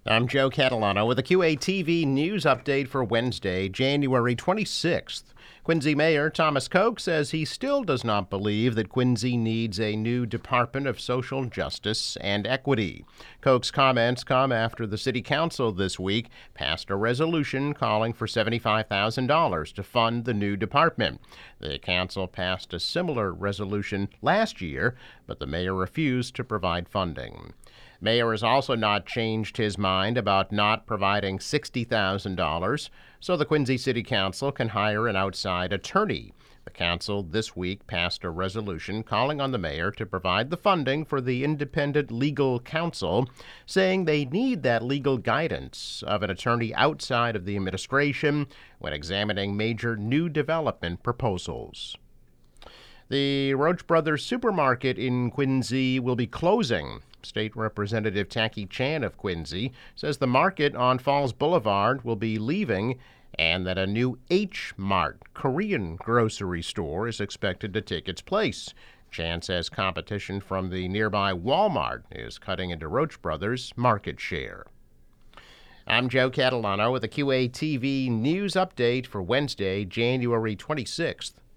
I'm Joe Catalano with a QATV news update for Wednesday, January 26th. Quincy Mayor Thomas Koch says he still does not believe that Quincy needs a new Department of Social Justice and Equity. Koch's comments come after the City Council this week passed a resolution calling for $75,000 to fund the new department. The council passed a similar resolution last year, but the mayor refused to provide funding. Mayor has also not changed his mind about not providing $60,000 so the Quincy City Council can hire an outside attorney. The council this week passed a resolution calling on the mayor to provide the funding for the independent legal counsel, saying they need that legal guidance of an attorney outside of the administration when examining major new development proposals. The Roach Brothers Supermarket in Quincy will be closing. State Representative Tacky Chan of Quincy says the market on Falls Boulevard will be leaving and that a new H-Mart Korean grocery store is expected to take its place. Chan says competition from the nearby Walmart is cutting into Roach Brothers' market share. I'm Joe Catalano with a QATV news update for Wednesday, January 26th.